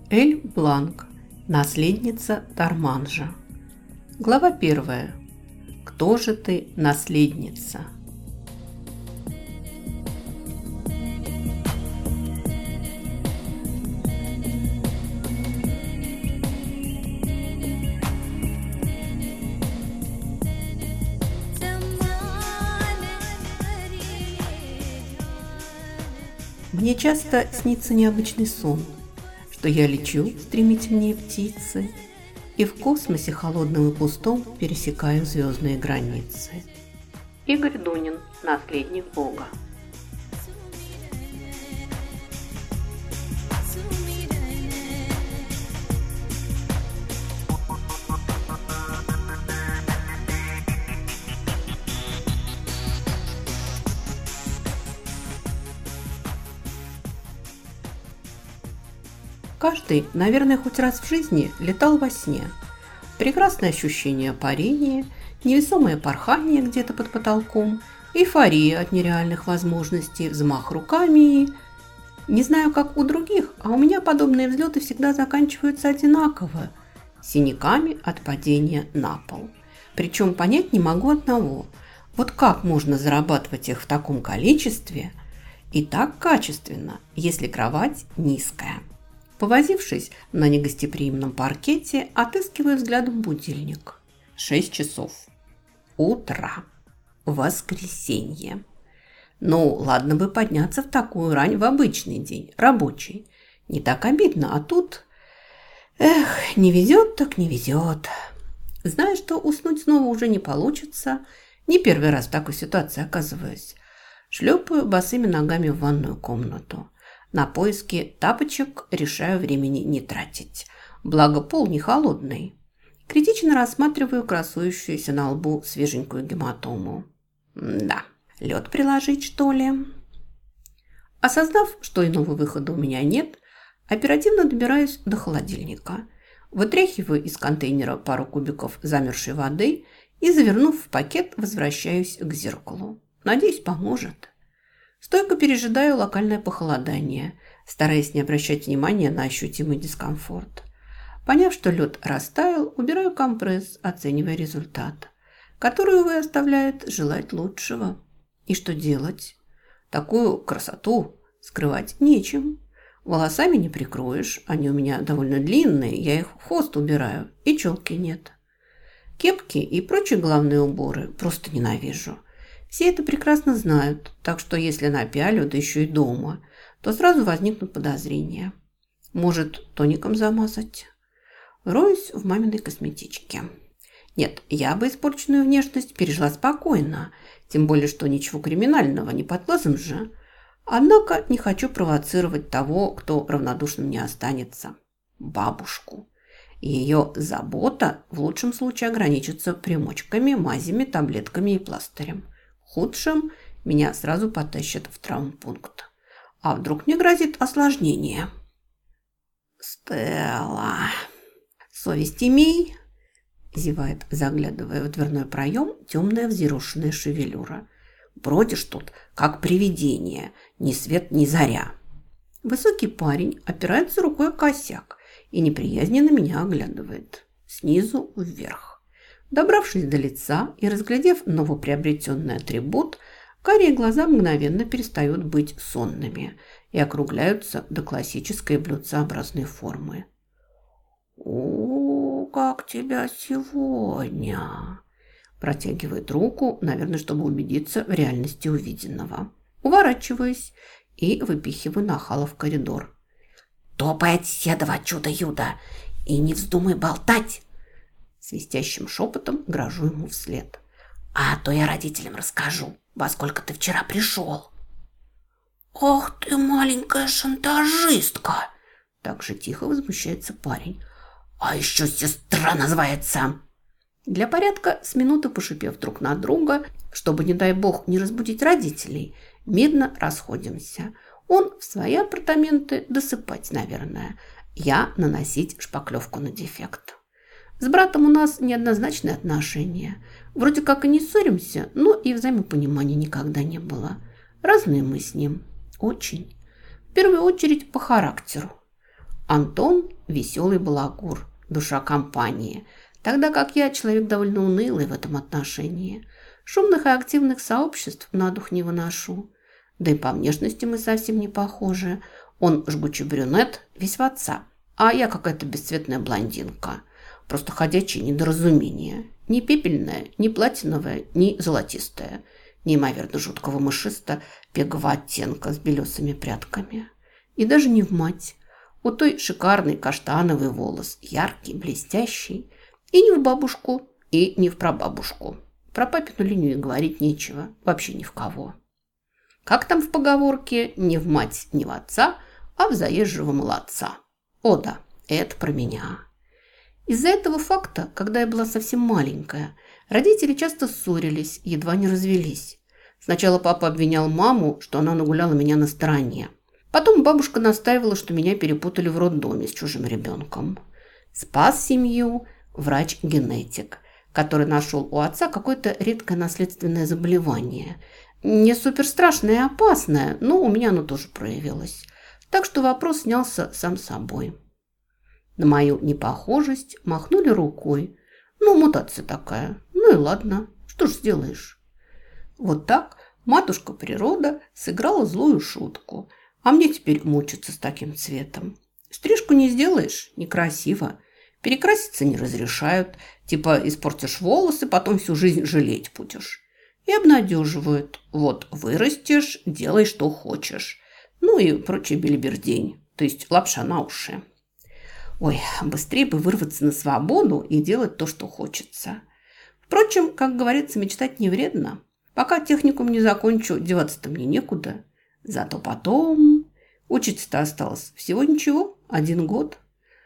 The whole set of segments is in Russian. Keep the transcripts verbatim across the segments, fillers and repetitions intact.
Эль Бланк. Наследница Дарманжа. Глава первая. Кто же ты, наследница? Мне часто снится необычный сон, что я лечу стремительнее птицы и в космосе холодном и пустом пересекаю звездные границы. Игорь Дунин, наследник Бога. Каждый, наверное, хоть раз в жизни летал во сне. Прекрасное ощущение парения, невесомое порхание где-то под потолком, эйфория от нереальных возможностей, взмах руками и... Не знаю, как у других, а у меня подобные взлеты всегда заканчиваются одинаково – синяками от падения на пол. Причем понять не могу одного – вот как можно зарабатывать их в таком количестве и так качественно, если кровать низкая. Повозившись на негостеприимном паркете, отыскиваю взглядом будильник. Шесть часов. Утра. Воскресенье. Ну, ладно бы подняться в такую рань в обычный день, рабочий. Не так обидно, а тут... Эх, не везет, так не везет. Знаю, что уснуть снова уже не получится. Не первый раз в такой ситуации оказываюсь. Шлепаю босыми ногами в ванную комнату. На поиски тапочек решаю времени не тратить. Благо пол не холодный. Критично рассматриваю красующуюся на лбу свеженькую гематому. Да, лед приложить, что ли? Осознав, что иного выхода у меня нет, оперативно добираюсь до холодильника. Вытряхиваю из контейнера пару кубиков замерзшей воды и, завернув в пакет, возвращаюсь к зеркалу. Надеюсь, поможет. Стойко пережидаю локальное похолодание, стараясь не обращать внимания на ощутимый дискомфорт. Поняв, что лед растаял, убираю компресс, оценивая результат, который, увы, оставляет желать лучшего. И что делать? Такую красоту скрывать нечем. Волосами не прикроешь, они у меня довольно длинные, я их в хвост убираю, и челки нет. Кепки и прочие головные уборы просто ненавижу. Все это прекрасно знают, так что если напялю, да еще и дома, то сразу возникнут подозрения. Может, тоником замазать? Роюсь в маминой косметичке. Нет, я бы испорченную внешность пережила спокойно, тем более, что ничего криминального, не под глазом же. Однако не хочу провоцировать того, кто равнодушным не останется. Бабушку. И ее забота в лучшем случае ограничится примочками, мазями, таблетками и пластырем. В худшем меня сразу потащат в травмпункт. А вдруг мне грозит осложнение? Стелла, совесть имей, зевает, заглядывая в дверной проем, темная взъерошенная шевелюра. Бродишь тут, как привидение, ни свет, ни заря. Высокий парень опирается рукой о косяк и неприязненно меня оглядывает. Снизу вверх. Добравшись до лица и разглядев новоприобретенный атрибут, карие глаза мгновенно перестают быть сонными и округляются до классической блюдцеобразной формы. «О, как тебя сегодня!» Протягивает руку, наверное, чтобы убедиться в реальности увиденного. Уворачиваюсь и выпихиваю нахала в коридор. «Топай от седова, чудо-юдо, и не вздумай болтать!» Свистящим шепотом грожу ему вслед. «А то я родителям расскажу, во сколько ты вчера пришел». «Ах ты, маленькая шантажистка!» Так же тихо возмущается парень. «А еще сестра называется!» Для порядка, с минуты пошипев друг на друга, чтобы, не дай бог, не разбудить родителей, мирно расходимся. Он в свои апартаменты досыпать, наверное. Я наносить шпаклевку на дефект. С братом у нас неоднозначные отношения. Вроде как и не ссоримся, но и взаимопонимания никогда не было. Разные мы с ним. Очень. В первую очередь по характеру. Антон веселый балагур, душа компании, тогда как я человек довольно унылый в этом отношении. Шумных и активных сообществ на дух не выношу. Да и по внешности мы совсем не похожи. Он жгучий брюнет, весь в отца, а я какая-то бесцветная блондинка. Просто ходячее недоразумение. Ни пепельная, ни платиновая, ни золотистая. Неимоверно жуткого мышисто-пегового оттенка с белесыми прядками. И даже не в мать. У той шикарный каштановый волос, яркий, блестящий. И не в бабушку, и не в прабабушку. Про папину линию и говорить нечего. Вообще ни в кого. Как там в поговорке? Не в мать, не в отца, а в заезжего молодца. О да, это про меня. Из-за этого факта, когда я была совсем маленькая, родители часто ссорились, едва не развелись. Сначала папа обвинял маму, что она нагуляла меня на стороне. Потом бабушка настаивала, что меня перепутали в роддоме с чужим ребенком. Спас семью врач-генетик, который нашел у отца какое-то редкое наследственное заболевание. Не суперстрашное и опасное, но у меня оно тоже проявилось. Так что вопрос снялся сам собой. На мою непохожесть махнули рукой. Ну, мутация такая. Ну и ладно, что ж сделаешь. Вот так матушка природа сыграла злую шутку. А мне теперь мучиться с таким цветом. Стрижку не сделаешь, некрасиво. Перекраситься не разрешают. Типа испортишь волосы, потом всю жизнь жалеть будешь. И обнадеживают. Вот вырастешь, делай, что хочешь. Ну и прочая белибердень. То есть лапша на уши. Ой, быстрее бы вырваться на свободу и делать то, что хочется. Впрочем, как говорится, мечтать не вредно. Пока техникум не закончу, деваться-то мне некуда. Зато потом... Учиться-то осталось всего ничего, один год.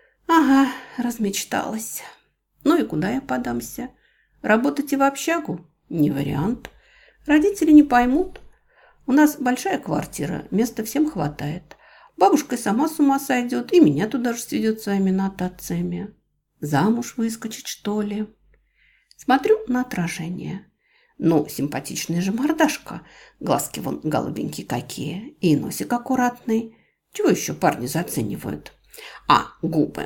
Ага, размечталась. Ну и куда я подамся? Работать и в общагу? Не вариант. Родители не поймут. У нас большая квартира, места всем хватает. Бабушка и сама с ума сойдет, и меня туда же сведет своими нотациями. Замуж выскочить, что ли? Смотрю на отражение. Ну, симпатичная же мордашка. Глазки вон голубенькие какие. И носик аккуратный. Чего еще парни заценивают? А, губы.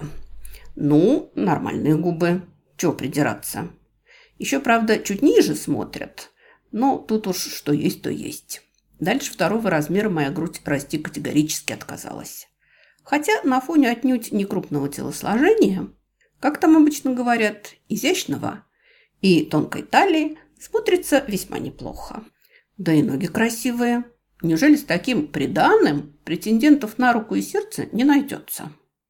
Ну, нормальные губы. Чего придираться? Еще, правда, чуть ниже смотрят. Но тут уж что есть, то есть. Дальше второго размера моя грудь расти категорически отказалась. Хотя на фоне отнюдь не крупного телосложения, как там обычно говорят, изящного и тонкой талии, смотрится весьма неплохо. Да и ноги красивые. Неужели с таким приданым претендентов на руку и сердце не найдется?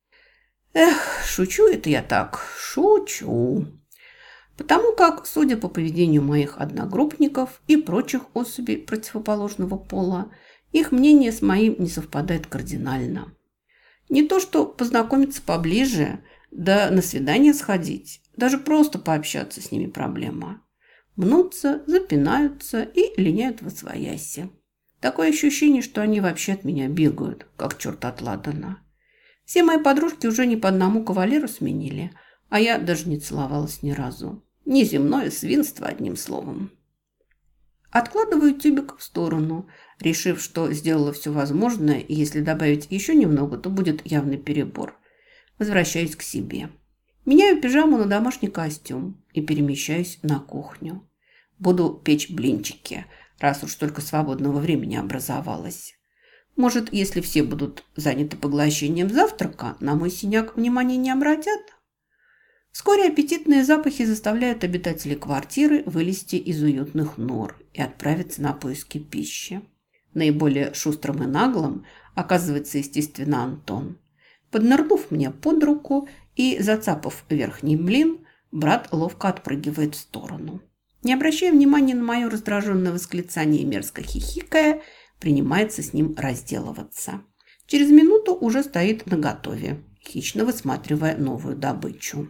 Эх, шучу это я так, шучу. Потому как, судя по поведению моих одногруппников и прочих особей противоположного пола, их мнение с моим не совпадает кардинально. Не то что познакомиться поближе, да на свидание сходить, даже просто пообщаться с ними проблема. Мнутся, запинаются и линяют восвояси. Такое ощущение, что они вообще от меня бегают, как черт от ладана. Все мои подружки уже не по одному кавалеру сменили, а я даже не целовалась ни разу. Неземное свинство, одним словом. Откладываю тюбик в сторону, решив, что сделала все возможное, и если добавить еще немного, то будет явный перебор. Возвращаюсь к себе. Меняю пижаму на домашний костюм и перемещаюсь на кухню. Буду печь блинчики, раз уж столько свободного времени образовалось. Может, если все будут заняты поглощением завтрака, на мой синяк внимания не обратят? Вскоре аппетитные запахи заставляют обитателей квартиры вылезти из уютных нор и отправиться на поиски пищи. Наиболее шустрым и наглым оказывается, естественно, Антон. Поднырнув мне под руку и зацапав верхний блин, брат ловко отпрыгивает в сторону. Не обращая внимания на мое раздраженное восклицание и мерзко хихикая, принимается с ним разделываться. Через минуту уже стоит наготове, хищно высматривая новую добычу.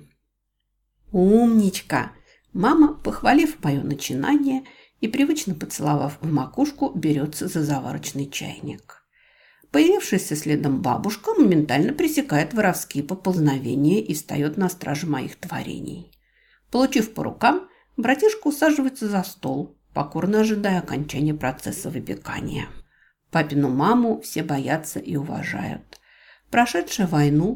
«Умничка!» Мама, похвалив мое начинание и привычно поцеловав в макушку, берется за заварочный чайник. Появившаяся следом бабушка моментально пресекает воровские поползновения и встает на страже моих творений. Получив по рукам, братишка усаживается за стол, покорно ожидая окончания процесса выпекания. Папину маму все боятся и уважают. Прошедшая войну,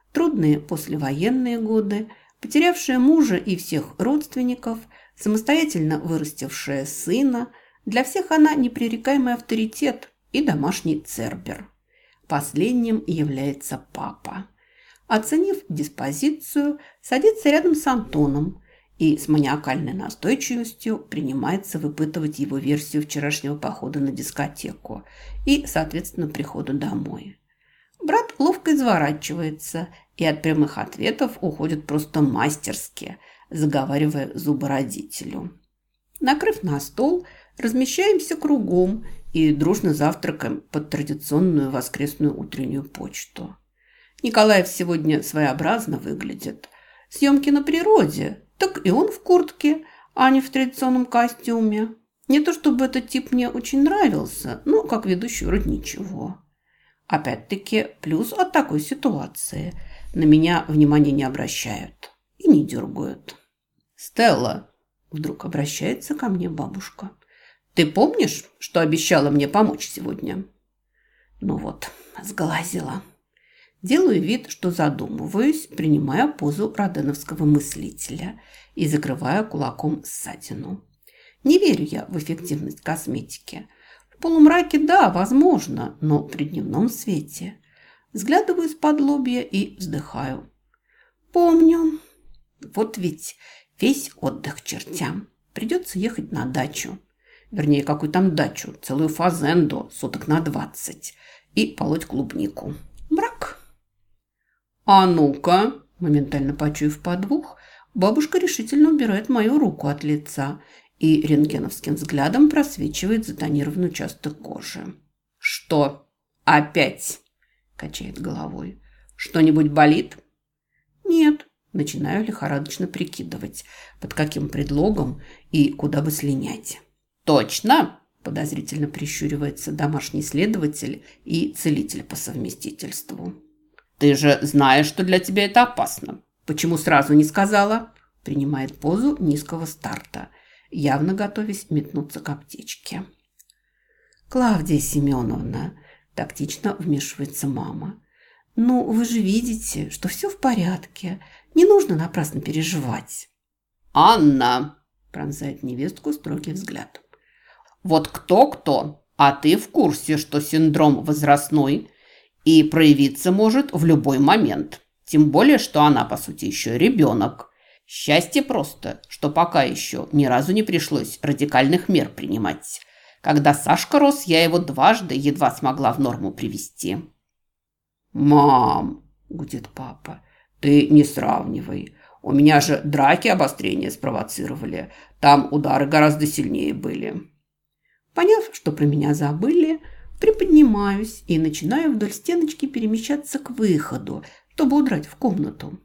Трудные послевоенные годы, потерявшая мужа и всех родственников, самостоятельно вырастившая сына, для всех она непререкаемый авторитет и домашний цербер. Последним является папа. Оценив диспозицию, садится рядом с Антоном и с маниакальной настойчивостью принимается выпытывать его версию вчерашнего похода на дискотеку и, соответственно, прихода домой. Брат ловко изворачивается и от прямых ответов уходит просто мастерски, заговаривая зубы родителю. Накрыв на стол, размещаемся кругом и дружно завтракаем под традиционную воскресную утреннюю почту. Николаев сегодня своеобразно выглядит. Съемки на природе, так и он в куртке, а не в традиционном костюме. Не то чтобы этот тип мне очень нравился, но как ведущий вроде ничего. Опять-таки, плюс от такой ситуации. На меня внимания не обращают и не дергают. «Стелла», – вдруг обращается ко мне бабушка, – «ты помнишь, что обещала мне помочь сегодня?» Ну вот, сглазила. Делаю вид, что задумываюсь, принимая позу роденовского мыслителя и закрывая кулаком ссадину. Не верю я в эффективность косметики. В полумраке, да, возможно, но при дневном свете. Взглядываю из-под лобья и вздыхаю. Помню. Вот ведь весь отдых чертям. Придется ехать на дачу. Вернее, какую там дачу, целую фазенду, суток на двадцать. И полоть клубнику. Мрак. «А ну-ка!» Моментально почуяв подвох, бабушка решительно убирает мою руку от лица и рентгеновским взглядом просвечивает затонированный участок кожи. «Что? Опять?» – качает головой. «Что-нибудь болит?» «Нет». Начинаю лихорадочно прикидывать, под каким предлогом и куда бы слинять. «Точно?» – подозрительно прищуривается домашний следователь и целитель по совместительству. «Ты же знаешь, что для тебя это опасно. Почему сразу не сказала?» Принимает позу низкого старта, явно готовясь метнуться к аптечке. «Клавдия Семеновна», – тактично вмешивается мама, – «ну, вы же видите, что все в порядке. Не нужно напрасно переживать». «Анна», – пронзает невестку строгий взгляд. «Вот кто-кто, а ты в курсе, что синдром возрастной – и проявиться может в любой момент. Тем более, что она, по сути, еще ребенок. Счастье просто, что пока еще ни разу не пришлось радикальных мер принимать. Когда Сашка рос, я его дважды едва смогла в норму привести». «Мам», – гудит папа, – «ты не сравнивай. У меня же драки обострения спровоцировали. Там удары гораздо сильнее были». Поняв, что про меня забыли, приподнимаюсь и начинаю вдоль стеночки перемещаться к выходу, чтобы удрать в комнату.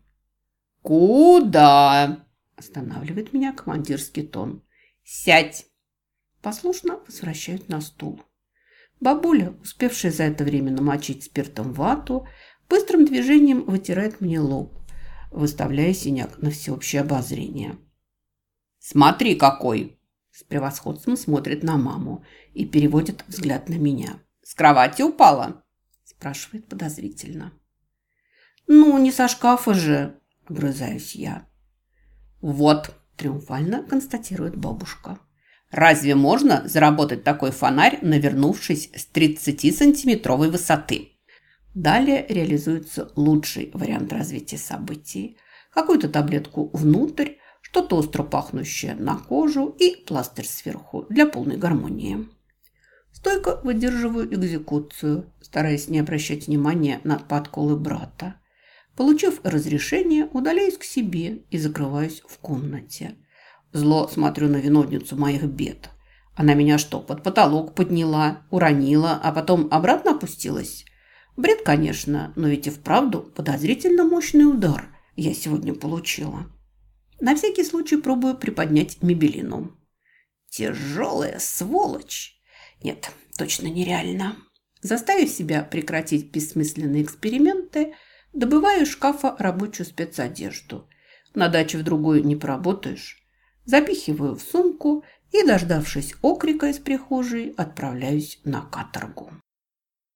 «Куда?» – останавливает меня командирский тон. «Сядь!» Послушно возвращают на стул. Бабуля, успевшая за это время намочить спиртом вату, быстрым движением вытирает мне лоб, выставляя синяк на всеобщее обозрение. «Смотри, какой!» С превосходством смотрит на маму и переводит взгляд на меня. «С кровати упала?» Спрашивает подозрительно. «Ну, не со шкафа же!» Огрызаюсь я. «Вот!» Триумфально констатирует бабушка. «Разве можно заработать такой фонарь, навернувшись с тридцатисантиметровой высоты?» Далее реализуется лучший вариант развития событий. Какую-то таблетку внутрь, что-то остро пахнущее на кожу и пластырь сверху для полной гармонии. Стойко выдерживаю экзекуцию, стараясь не обращать внимания на подколы брата. Получив разрешение, удаляюсь к себе и закрываюсь в комнате. Зло смотрю на виновницу моих бед. Она меня что, под потолок подняла, уронила, а потом обратно опустилась? Бред, конечно, но ведь и вправду подозрительно мощный удар я сегодня получила. На всякий случай пробую приподнять Мебелину. Тяжелая сволочь. Нет, точно нереально. Заставив себя прекратить бессмысленные эксперименты, добываю из шкафа рабочую спецодежду. На даче в другую не поработаешь. Запихиваю в сумку и, дождавшись окрика из прихожей, отправляюсь на каторгу.